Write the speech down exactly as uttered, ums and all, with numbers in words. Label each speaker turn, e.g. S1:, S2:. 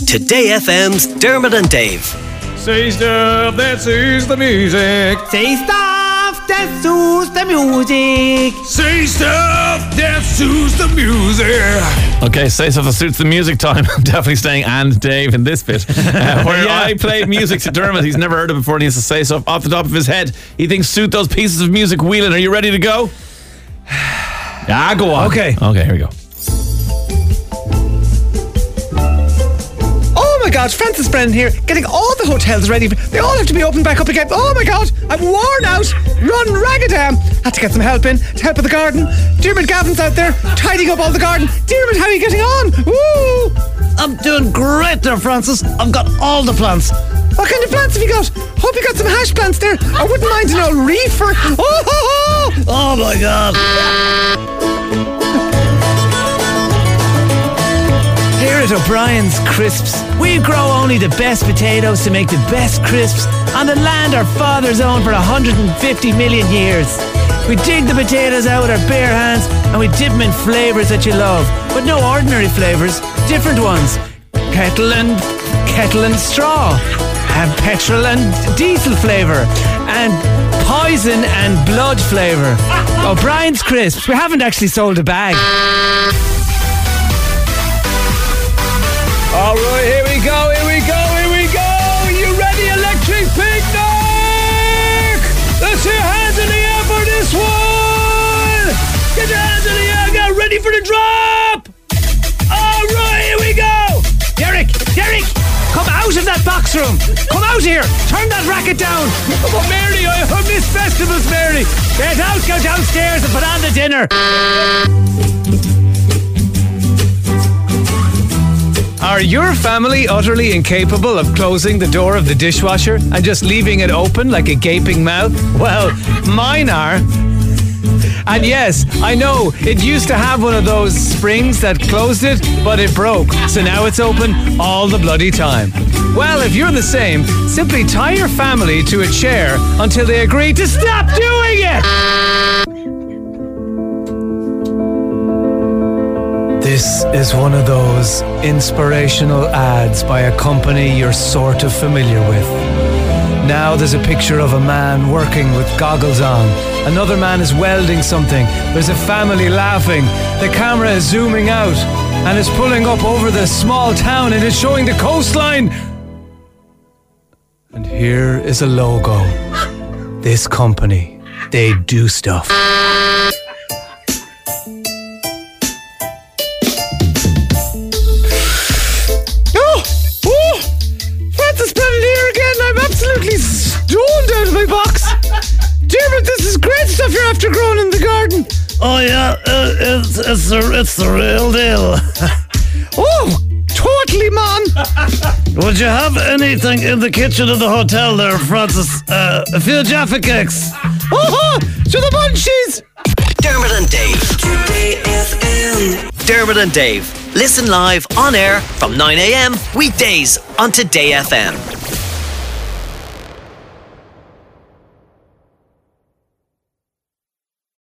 S1: Today F M's Dermot and Dave.
S2: Say stuff that suits the music.
S3: Say stuff that suits the music.
S2: Say stuff that suits the music.
S4: Okay, say stuff that suits the music time. I'm definitely staying and Dave in this bit. Uh, where yeah. I play music to Dermot. He's never heard it before and he has to say stuff off the top of his head. He thinks suit those pieces of music. Whelan, are you ready to go? Yeah, go on.
S3: Okay.
S4: Okay, here we go.
S3: Oh my God, Francis Brennan here, getting all the hotels ready. They all have to be opened back up again. Oh my God, I'm worn out, run ragged-am. Had to get some help in to help with the garden. Dermot Gavin's out there tidying up all the garden. Dermot, how are you getting on? Woo!
S5: I'm doing great there, Francis. I've got all the plants.
S3: What kind of plants have you got? Hope you got some hash plants there. I wouldn't mind an old reefer. Oh, ho, ho.
S5: Oh my God.
S6: Here at O'Brien's Crisps, we grow only the best potatoes to make the best crisps on the land our fathers owned for one hundred fifty million years. We dig the potatoes out with our bare hands and we dip them in flavours that you love. But no ordinary flavours, different ones. Kettle and kettle and straw, and petrol and diesel flavour, and poison and blood flavour. O'Brien's Crisps, we haven't actually sold a bag.
S2: All right, here we go, here we go, here we go. You ready, Electric Picnic? Let's your hands in the air for this one. Get your hands in the air, get ready for the drop. All right, here we go.
S6: Derek, Derek, come out of that box room. Come out here. Turn that racket down.
S2: Oh, Mary, I heard Miss Festivals, Mary.
S6: Get out, go downstairs and put on the dinner.
S3: Are your family utterly incapable of closing the door of the dishwasher and just leaving it open like a gaping mouth? Well, mine are. And yes, I know, it used to have one of those springs that closed it, but it broke. So now it's open all the bloody time. Well, if you're the same, simply tie your family to a chair until they agree to stop doing it! This is one of those inspirational ads by a company you're sort of familiar with. Now there's a picture of a man working with goggles on. Another man is welding something. There's a family laughing. The camera is zooming out and is pulling up over the small town and is showing the coastline. And here is a logo. This company, they do stuff. Absolutely stoned out of my box. Dermot, this is great stuff you're after growing in the garden.
S5: Oh yeah, uh, it's it's the it's the real deal.
S3: Oh, totally, man.
S5: Would you have anything in the kitchen of the hotel there, Francis? Uh, a few Jaffa cakes.
S3: Oh, to the munchies.
S1: Dermot and Dave. Today F M. Dermot and Dave. Listen live on air from nine a.m. weekdays on Today F M.